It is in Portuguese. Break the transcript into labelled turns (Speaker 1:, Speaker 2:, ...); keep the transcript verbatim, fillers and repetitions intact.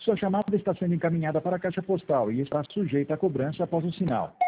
Speaker 1: Sua chamada está sendo encaminhada para a caixa postal e está sujeita a cobrança após o sinal.